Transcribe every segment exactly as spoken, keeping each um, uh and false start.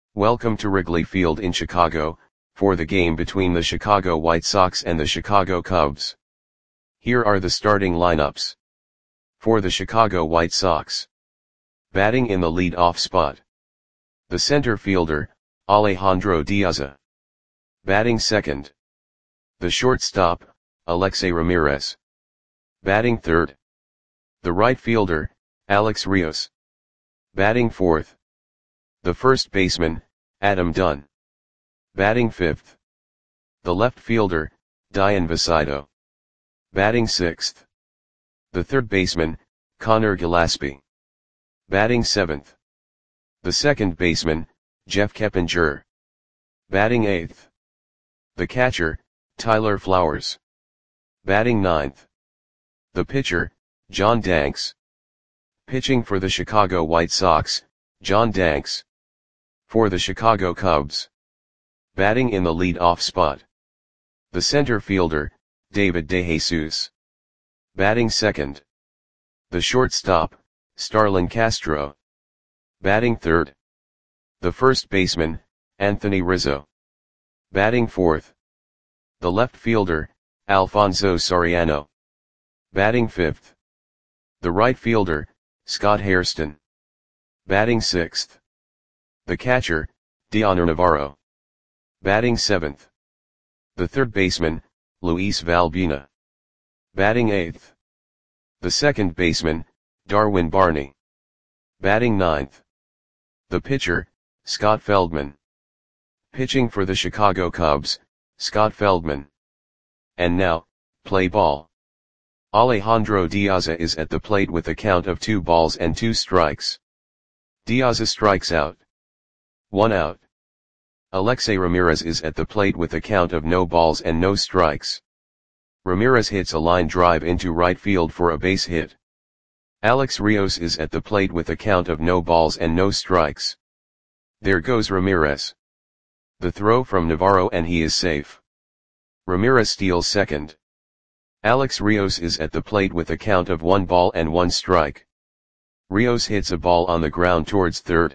Welcome to Wrigley Field in Chicago, for the game between the Chicago White Sox and the Chicago Cubs. Here are the starting lineups. For the Chicago White Sox. Batting in the lead-off spot. The center fielder, Alejandro Diaz. Batting second. The shortstop, Alexei Ramirez. Batting third. The right fielder, Alex Rios. Batting fourth. The first baseman, Adam Dunn. Batting fifth. The left fielder, Dayan Visado. Batting sixth. The third baseman, Connor Gillaspie. Batting seventh. The second baseman, Jeff Keppinger. Batting eighth. The catcher, Tyler Flowers. Batting ninth. The pitcher, John Danks. Pitching for the Chicago White Sox, John Danks. For the Chicago Cubs. Batting in the lead-off spot. The center fielder, David DeJesus. Batting second. The shortstop, Starlin Castro. Batting third. The first baseman, Anthony Rizzo. Batting fourth. The left fielder, Alfonso Soriano. Batting fifth. The right fielder, Scott Hairston. Batting sixth. The catcher, Dioner Navarro. Batting seventh. The third baseman, Luis Valbuena. Batting eighth. The second baseman, Darwin Barney. Batting ninth. The pitcher, Scott Feldman. Pitching for the Chicago Cubs, Scott Feldman. And now, play ball. Alejandro Diaz is at the plate with a count of two balls and two strikes. Diaz strikes out. One out. Alexei Ramirez is at the plate with a count of no balls and no strikes. Ramirez hits a line drive into right field for a base hit. Alex Rios is at the plate with a count of no balls and no strikes. There goes Ramirez. The throw from Navarro and he is safe. Ramirez steals second. Alex Rios is at the plate with a count of one ball and one strike. Rios hits a ball on the ground towards third.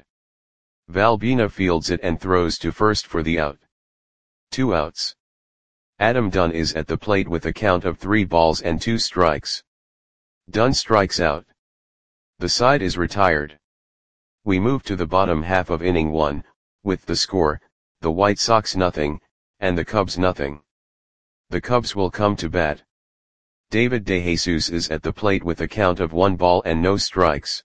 Valbuena fields it and throws to first for the out. Two outs. Adam Dunn is at the plate with a count of three balls and two strikes. Dunn strikes out. The side is retired. We move to the bottom half of inning one, with the score, the White Sox nothing, and the Cubs nothing. The Cubs will come to bat. David DeJesus is at the plate with a count of one ball and no strikes.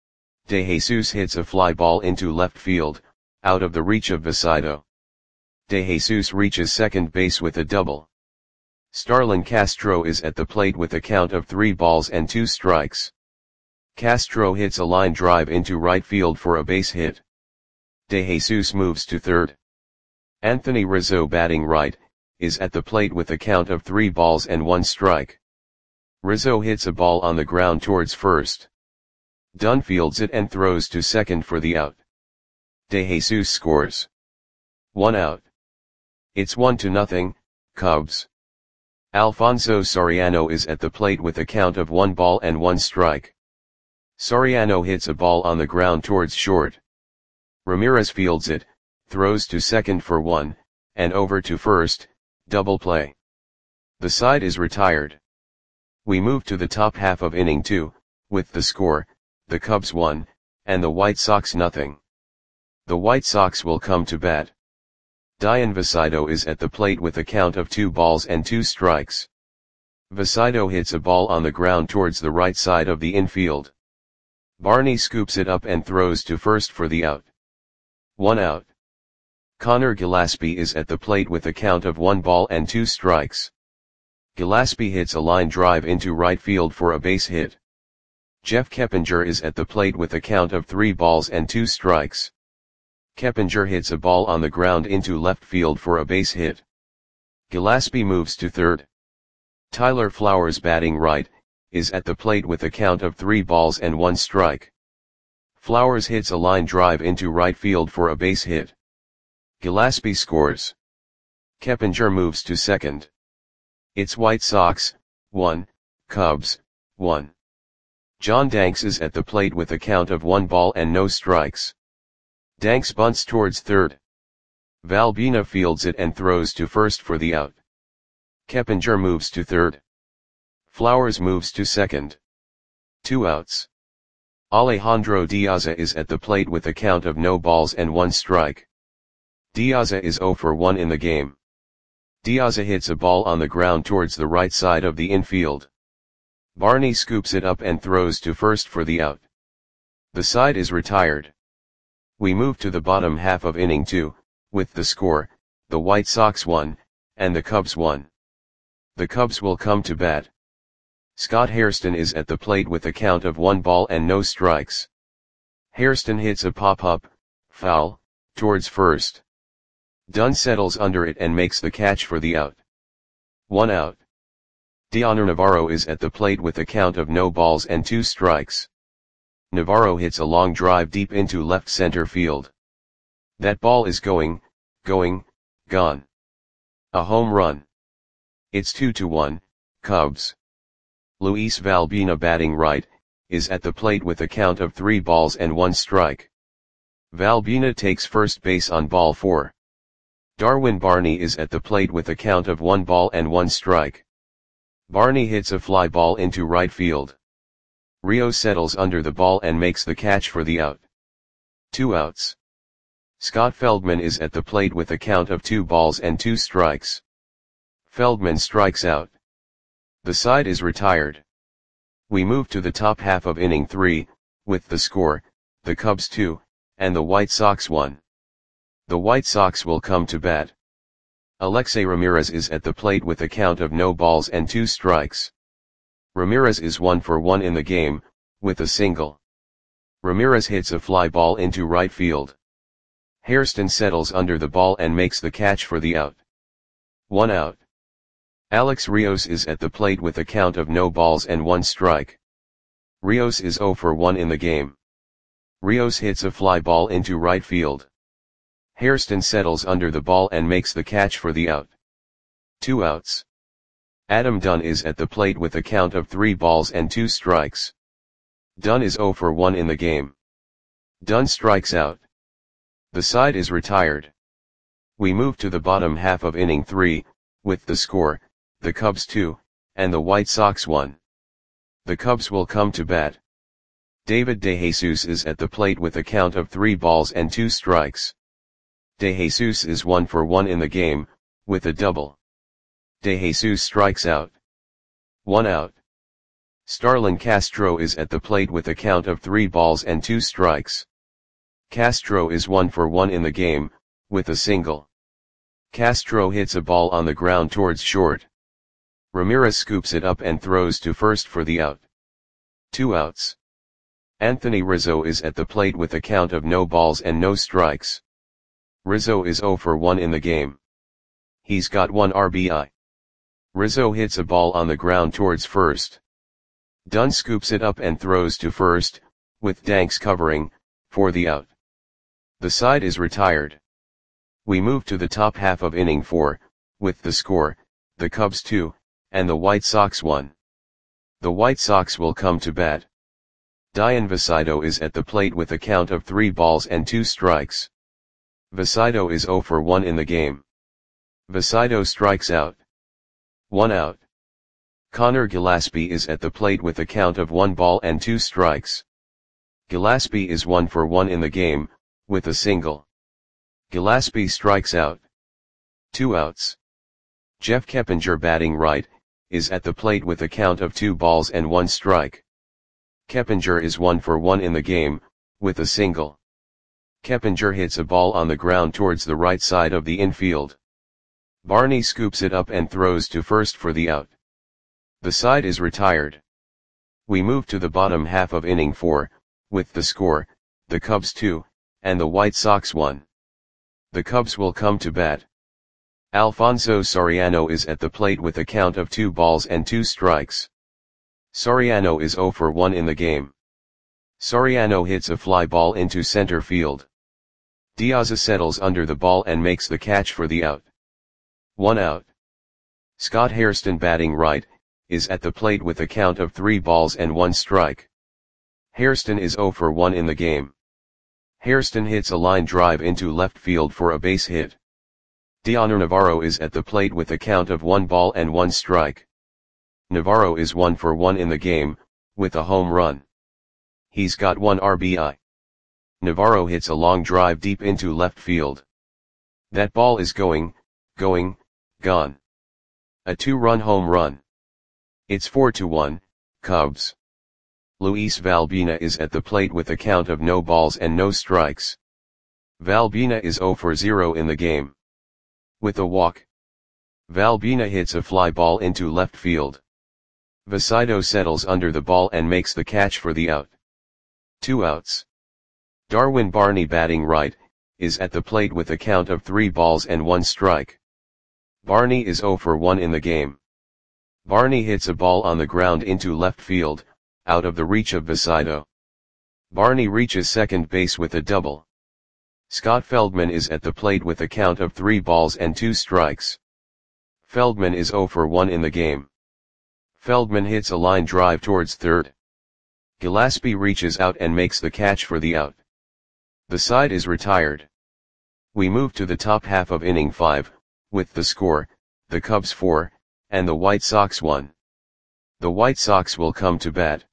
DeJesus hits a fly ball into left field, out of the reach of Visado. DeJesus reaches second base with a double. Starlin Castro is at the plate with a count of three balls and two strikes. Castro hits a line drive into right field for a base hit. DeJesus moves to third. Anthony Rizzo, batting right, is at the plate with a count of three balls and one strike. Rizzo hits a ball on the ground towards first. Dunn fields it and throws to second for the out. DeJesus scores. One out. It's one to nothing, Cubs. Alfonso Soriano is at the plate with a count of one ball and one strike. Soriano hits a ball on the ground towards short. Ramirez fields it, throws to second for one, and over to first, double play. The side is retired. We move to the top half of inning two, with the score, the Cubs one, and the White Sox nothing. The White Sox will come to bat. Dayan Visado is at the plate with a count of two balls and two strikes. Visado hits a ball on the ground towards the right side of the infield. Barney scoops it up and throws to first for the out. One out. Connor Gillaspie is at the plate with a count of one ball and two strikes. Gillaspie hits a line drive into right field for a base hit. Jeff Keppinger is at the plate with a count of three balls and two strikes. Keppinger hits a ball on the ground into left field for a base hit. Gillaspie moves to third. Tyler Flowers, batting right, is at the plate with a count of three balls and one strike. Flowers hits a line drive into right field for a base hit. Gillaspie scores. Keppinger moves to second. It's White Sox, one, Cubs, one. John Danks is at the plate with a count of one ball and no strikes. Danks bunts towards third. Valbuena fields it and throws to first for the out. Keppinger moves to third. Flowers moves to second. Two outs. Alejandro Diaza is at the plate with a count of no balls and one strike. Diaza is zero for one in the game. Diaza hits a ball on the ground towards the right side of the infield. Barney scoops it up and throws to first for the out. The side is retired. We move to the bottom half of inning two, with the score, the White Sox won, and the Cubs won. The Cubs will come to bat. Scott Hairston is at the plate with a count of one ball and no strikes. Hairston hits a pop-up, foul, towards first. Dunn settles under it and makes the catch for the out. One out. Dioner Navarro is at the plate with a count of no balls and two strikes. Navarro hits a long drive deep into left center field. That ball is going, going, gone. A home run. It's two to one, Cubs. Luis Valbuena, batting right, is at the plate with a count of three balls and one strike. Valbuena takes first base on ball four. Darwin Barney is at the plate with a count of one ball and one strike. Barney hits a fly ball into right field. Rios settles under the ball and makes the catch for the out. Two outs. Scott Feldman is at the plate with a count of two balls and two strikes. Feldman strikes out. The side is retired. We move to the top half of inning three, with the score, the Cubs two, and the White Sox one. The White Sox will come to bat. Alexei Ramirez is at the plate with a count of no balls and two strikes. Ramirez is one for one in the game, with a single. Ramirez hits a fly ball into right field. Hairston settles under the ball and makes the catch for the out. One out. Alex Rios is at the plate with a count of no balls and one strike. Rios is zero for one in the game. Rios hits a fly ball into right field. Hairston settles under the ball and makes the catch for the out. Two outs. Adam Dunn is at the plate with a count of three balls and two strikes. Dunn is zero for one in the game. Dunn strikes out. The side is retired. We move to the bottom half of inning three, with the score, the Cubs two, and the White Sox one. The Cubs will come to bat. David DeJesus is at the plate with a count of three balls and two strikes. DeJesus is one for one in the game, with a double. DeJesus strikes out. One out. Starlin Castro is at the plate with a count of three balls and two strikes. Castro is one for one in the game, with a single. Castro hits a ball on the ground towards short. Ramirez scoops it up and throws to first for the out. Two outs. Anthony Rizzo is at the plate with a count of no balls and no strikes. Rizzo is zero for one in the game. He's got one R B I. Rizzo hits a ball on the ground towards first. Dunn scoops it up and throws to first, with Danks covering, for the out. The side is retired. We move to the top half of inning four, with the score, the Cubs two, and the White Sox one. The White Sox will come to bat. Dian Vasido is at the plate with a count of three balls and two strikes. Vasido is zero for one in the game. Vasido strikes out. One out. Connor Gillaspie is at the plate with a count of one ball and two strikes. Gillaspie is one for one in the game, with a single. Gillaspie strikes out. Two outs. Jeff Keppinger, batting right, is at the plate with a count of two balls and one strike. Keppinger is one for one in the game, with a single. Keppinger hits a ball on the ground towards the right side of the infield. Barney scoops it up and throws to first for the out. The side is retired. We move to the bottom half of inning four, with the score, the Cubs two, and the White Sox one. The Cubs will come to bat. Alfonso Soriano is at the plate with a count of two balls and two strikes. Soriano is zero for one in the game. Soriano hits a fly ball into center field. Diaz settles under the ball and makes the catch for the out. One out. Scott Hairston, batting right, is at the plate with a count of three balls and one strike. Hairston is zero for one in the game. Hairston hits a line drive into left field for a base hit. Dioner Navarro is at the plate with a count of one ball and one strike. Navarro is one for one in the game, with a home run. He's got one R B I. Navarro hits a long drive deep into left field. That ball is going, going, gone. A two-run home run. It's four to one, Cubs. Luis Valbuena is at the plate with a count of no balls and no strikes. Valbuena is zero for zero in the game. With a walk. Valbuena hits a fly ball into left field. Vasido settles under the ball and makes the catch for the out. Two outs. Darwin Barney, batting right, is at the plate with a count of three balls and one strike. Barney is zero for one in the game. Barney hits a ball on the ground into left field, out of the reach of Vasido. Barney reaches second base with a double. Scott Feldman is at the plate with a count of three balls and two strikes. Feldman is zero for one in the game. Feldman hits a line drive towards third. Gillespie reaches out and makes the catch for the out. The side is retired. We move to the top half of inning five, with the score, the Cubs four, and the White Sox one. The White Sox will come to bat.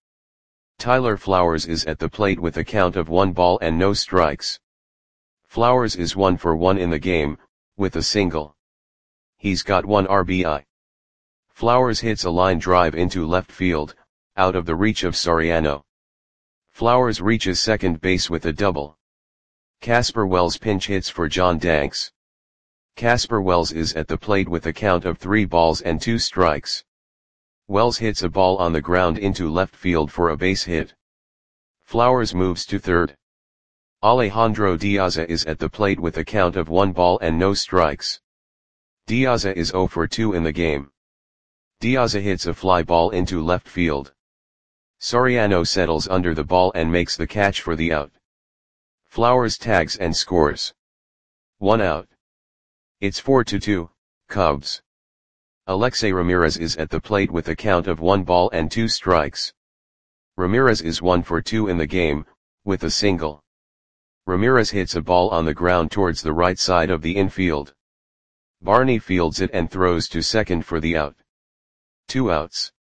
Tyler Flowers is at the plate with a count of one ball and no strikes. Flowers is one for one in the game, with a single. He's got one R B I. Flowers hits a line drive into left field, out of the reach of Soriano. Flowers reaches second base with a double. Casper Wells pinch hits for John Danks. Casper Wells is at the plate with a count of three balls and two strikes. Wells hits a ball on the ground into left field for a base hit. Flowers moves to third. Alejandro Diaza is at the plate with a count of one ball and no strikes. Diaza is zero for two in the game. Diaza hits a fly ball into left field. Soriano settles under the ball and makes the catch for the out. Flowers tags and scores. One out. It's four to two, Cubs. Alexei Ramirez is at the plate with a count of one ball and two strikes. Ramirez is one for two in the game, with a single. Ramirez hits a ball on the ground towards the right side of the infield. Barney fields it and throws to second for the out. Two outs.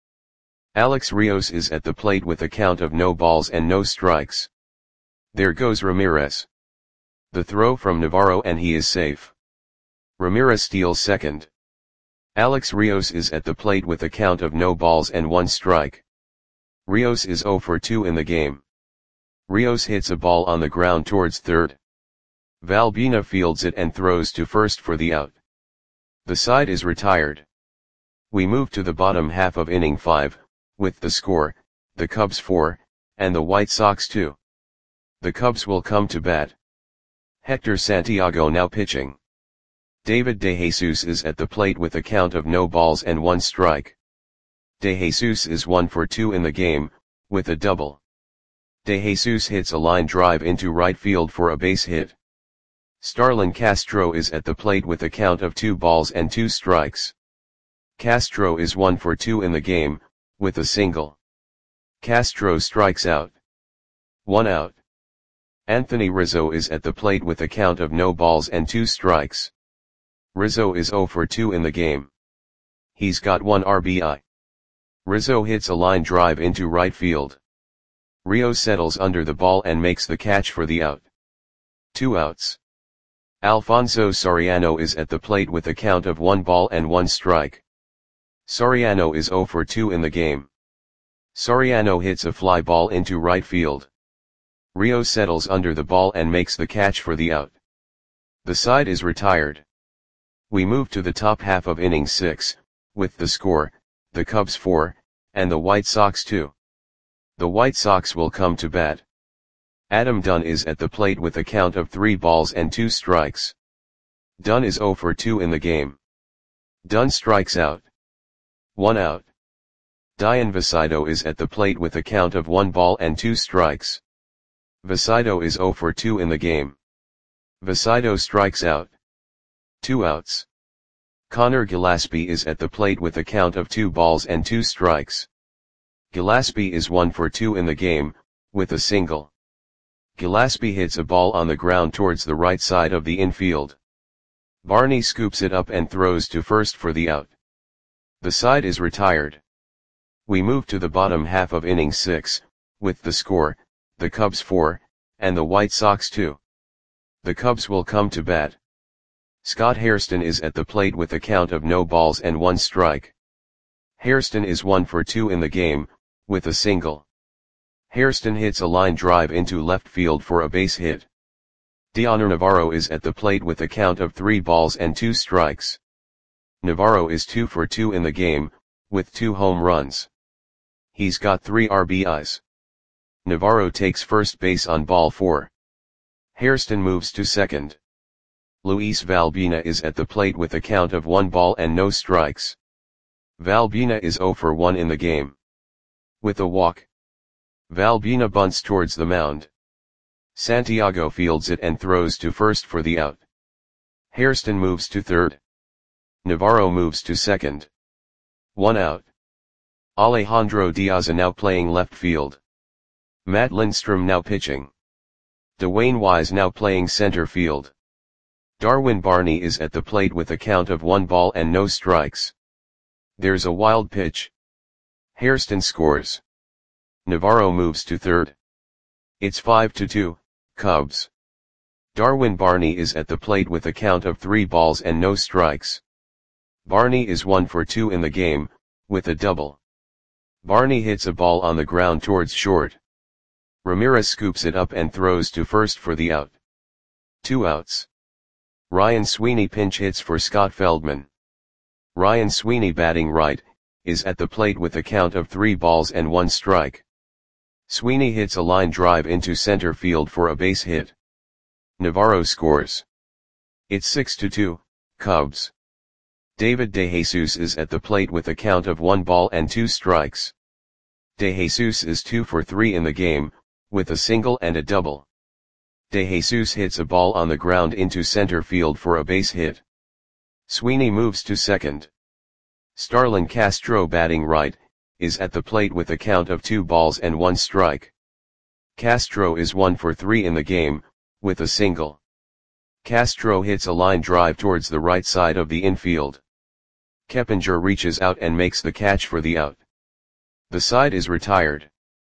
Alex Rios is at the plate with a count of no balls and no strikes. There goes Ramirez. The throw from Navarro and he is safe. Ramirez steals second. Alex Rios is at the plate with a count of no balls and one strike. Rios is zero for two in the game. Rios hits a ball on the ground towards third. Valbuena fields it and throws to first for the out. The side is retired. We move to the bottom half of inning five, with the score, the Cubs four, and the White Sox two. The Cubs will come to bat. Hector Santiago now pitching. David DeJesus is at the plate with a count of no balls and one strike. DeJesus is one for two in the game, with a double. DeJesus hits a line drive into right field for a base hit. Starlin Castro is at the plate with a count of two balls and two strikes. Castro is one for two in the game, with a single. Castro strikes out. One out. Anthony Rizzo is at the plate with a count of no balls and two strikes. Rizzo is zero for two in the game. He's got one R B I. Rizzo hits a line drive into right field. Rio settles under the ball and makes the catch for the out. Two outs. Alfonso Soriano is at the plate with a count of one ball and one strike. Soriano is zero for two in the game. Soriano hits a fly ball into right field. Rio settles under the ball and makes the catch for the out. The side is retired. We move to the top half of inning six, with the score, the Cubs four, and the White Sox two. The White Sox will come to bat. Adam Dunn is at the plate with a count of three balls and two strikes. Dunn is zero for two in the game. Dunn strikes out. One out. Dian Vasido is at the plate with a count of one ball and two strikes. Vasido is zero for two in the game. Vasido strikes out. Two outs. Connor Gillespie is at the plate with a count of two balls and two strikes. Gillespie is one for two in the game, with a single. Gillespie hits a ball on the ground towards the right side of the infield. Barney scoops it up and throws to first for the out. The side is retired. We move to the bottom half of inning six, with the score, the Cubs four, and the White Sox two. The Cubs will come to bat. Scott Hairston is at the plate with a count of no balls and one strike. Hairston is one for two in the game, with a single. Hairston hits a line drive into left field for a base hit. Dioner Navarro is at the plate with a count of three balls and two strikes. Navarro is two for two in the game, with two home runs. He's got three R B Is. Navarro takes first base on ball four. Hairston moves to second. Luis Valbuena is at the plate with a count of one ball and no strikes. Valbuena is zero for one in the game. With a walk, Valbuena bunts towards the mound. Santiago fields it and throws to first for the out. Hairston moves to third. Navarro moves to second. One out. Alejandro Diaz now playing left field. Matt Lindstrom now pitching. Dwayne Wise now playing center field. Darwin Barney is at the plate with a count of one ball and no strikes. There's a wild pitch. Hairston scores. Navarro moves to third. It's five to two, Cubs. Darwin Barney is at the plate with a count of three balls and no strikes. Barney is one for two in the game, with a double. Barney hits a ball on the ground towards short. Ramirez scoops it up and throws to first for the out. Two outs. Ryan Sweeney pinch hits for Scott Feldman. Ryan Sweeney, batting right, is at the plate with a count of three balls and one strike. Sweeney hits a line drive into center field for a base hit. Navarro scores. It's six to two, Cubs. David DeJesus is at the plate with a count of one ball and two strikes. DeJesus is two for three in the game, with a single and a double. DeJesus hits a ball on the ground into center field for a base hit. Sweeney moves to second. Starlin Castro, batting right, is at the plate with a count of two balls and one strike. Castro is one for three in the game, with a single. Castro hits a line drive towards the right side of the infield. Keppinger reaches out and makes the catch for the out. The side is retired.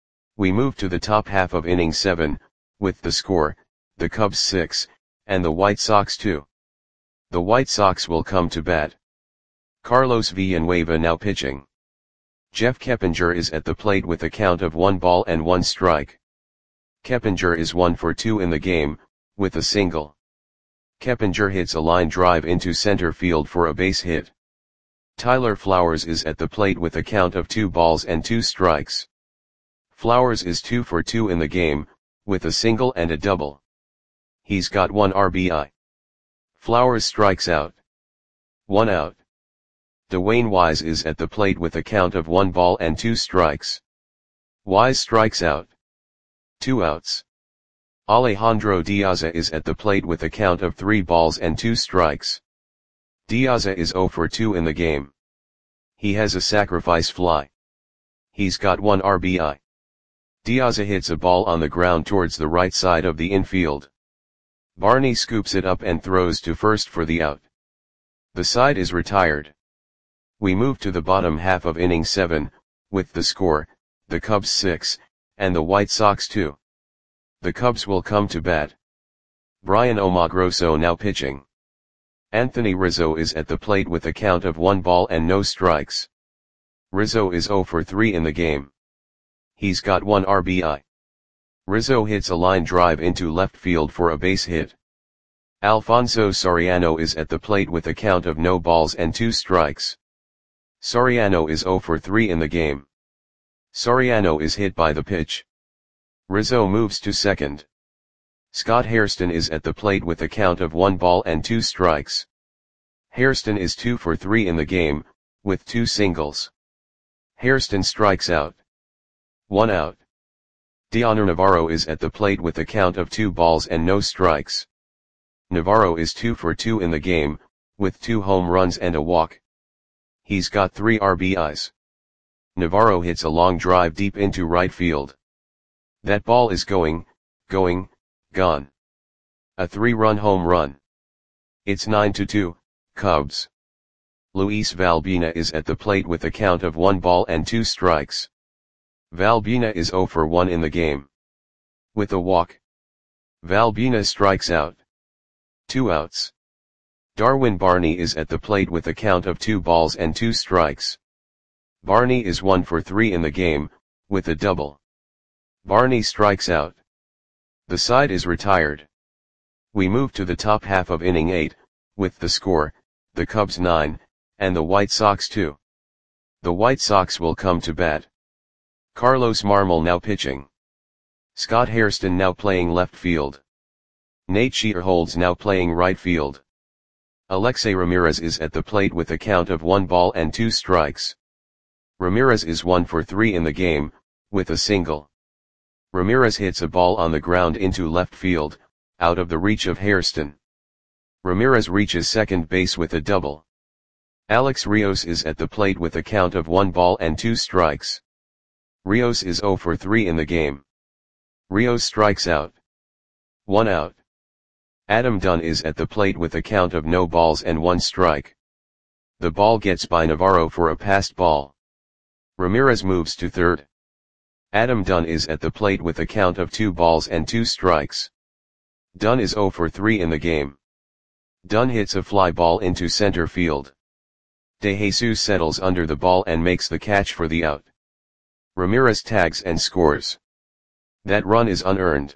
We move to the top half of inning seven, with the score, the Cubs six, and the White Sox two. The White Sox will come to bat. Carlos Villanueva now pitching. Jeff Keppinger is at the plate with a count of one ball and one strike. Keppinger is one for two in the game, with a single. Keppinger hits a line drive into center field for a base hit. Tyler Flowers is at the plate with a count of two balls and two strikes. Flowers is two for two in the game, with a single and a double. He's got one R B I. Flowers strikes out. One out. Dwayne Wise is at the plate with a count of one ball and two strikes. Wise strikes out. Two outs. Alejandro Diaz is at the plate with a count of three balls and two strikes. Diaz is zero for two in the game. He has a sacrifice fly. He's got one R B I. Diaz hits a ball on the ground towards the right side of the infield. Barney scoops it up and throws to first for the out. The side is retired. We move to the bottom half of inning seven, with the score, the Cubs six, and the White Sox two. The Cubs will come to bat. Brian Omagroso now pitching. Anthony Rizzo is at the plate with a count of one ball and no strikes. Rizzo is zero for three in the game. He's got one R B I. Rizzo hits a line drive into left field for a base hit. Alfonso Soriano is at the plate with a count of no balls and two strikes. Soriano is zero for three in the game. Soriano is hit by the pitch. Rizzo moves to second. Scott Hairston is at the plate with a count of one ball and two strikes. Hairston is two for three in the game, with two singles. Hairston strikes out. One out. Dioner Navarro is at the plate with a count of two balls and no strikes. Navarro is two for two in the game, with two home runs and a walk. He's got three R B Is. Navarro hits a long drive deep into right field. That ball is going, going, gone. A three-run home run. It's nine to two, Cubs. Luis Valbuena is at the plate with a count of one ball and two strikes. Valbuena is zero for one in the game. With a walk. Valbuena strikes out. Two outs. Darwin Barney is at the plate with a count of two balls and two strikes. Barney is one for three in the game, with a double. Barney strikes out. The side is retired. We move to the top half of inning eight, with the score, the Cubs nine, and the White Sox two. The White Sox will come to bat. Carlos Marmol now pitching. Scott Hairston now playing left field. Nate Shearholds now playing right field. Alexei Ramirez is at the plate with a count of one ball and two strikes. Ramirez is one for three in the game, with a single. Ramirez hits a ball on the ground into left field, out of the reach of Hairston. Ramirez reaches second base with a double. Alex Rios is at the plate with a count of one ball and two strikes. Rios is zero for three in the game. Rios strikes out. One out. Adam Dunn is at the plate with a count of no balls and one strike. The ball gets by Navarro for a passed ball. Ramirez moves to third. Adam Dunn is at the plate with a count of two balls and two strikes. Dunn is zero for three in the game. Dunn hits a fly ball into center field. De Jesus settles under the ball and makes the catch for the out. Ramirez tags and scores. That run is unearned.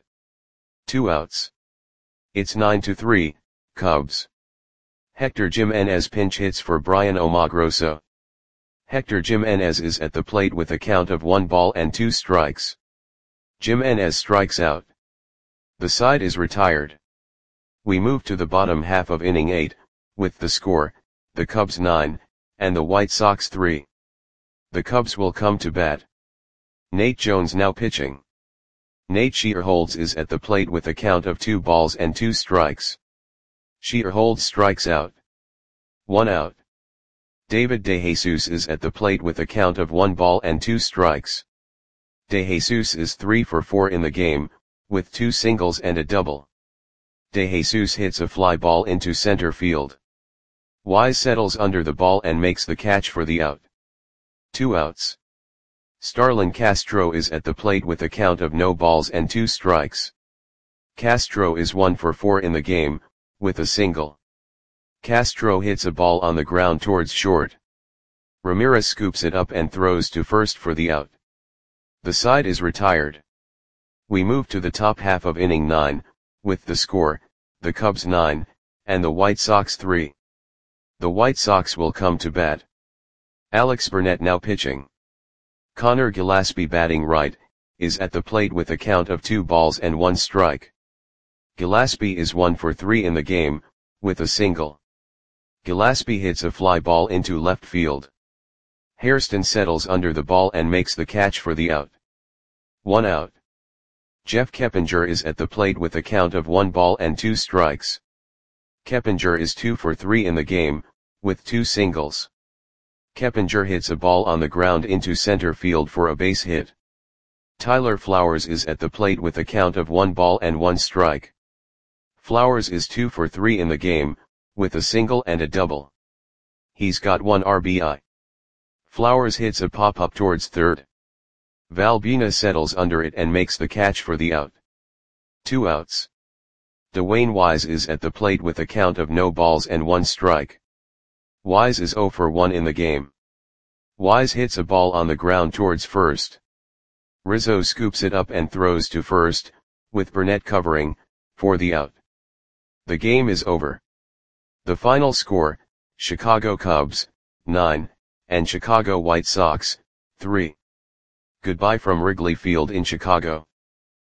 Two outs. It's nine to three, Cubs. Hector Jimenez pinch hits for Brian Omagroso. Hector Jimenez is at the plate with a count of one ball and two strikes. Jimenez strikes out. The side is retired. We move to the bottom half of inning eight, with the score, the Cubs nine, and the White Sox three. The Cubs will come to bat. Nate Jones now pitching. Nate Shearholds is at the plate with a count of two balls and two strikes. Shearholds strikes out. One out. David De Jesus is at the plate with a count of one ball and two strikes. De Jesus is three for four in the game, with two singles and a double. De Jesus hits a fly ball into center field. Wise settles under the ball and makes the catch for the out. Two outs. Starlin Castro is at the plate with a count of no balls and two strikes. Castro is one for four in the game, with a single. Castro hits a ball on the ground towards short. Ramirez scoops it up and throws to first for the out. The side is retired. We move to the top half of inning nine, with the score, the Cubs nine, and the White Sox three. The White Sox will come to bat. Alex Burnett now pitching. Connor Gillaspie batting right, is at the plate with a count of two balls and one strike. Gillaspie is one for three in the game, with a single. Gillaspie hits a fly ball into left field. Hairston settles under the ball and makes the catch for the out. One out. Jeff Keppinger is at the plate with a count of one ball and two strikes. Keppinger is two for three in the game, with two singles. Keppinger hits a ball on the ground into center field for a base hit. Tyler Flowers is at the plate with a count of one ball and one strike. Flowers is two for three in the game, with a single and a double. He's got one R B I. Flowers hits a pop-up towards third. Valbuena settles under it and makes the catch for the out. Two outs. Dwayne Wise is at the plate with a count of no balls and one strike. Wise is zero for one in the game. Wise hits a ball on the ground towards first. Rizzo scoops it up and throws to first, with Burnett covering, for the out. The game is over. The final score, Chicago Cubs, nine, and Chicago White Sox, three. Goodbye from Wrigley Field in Chicago.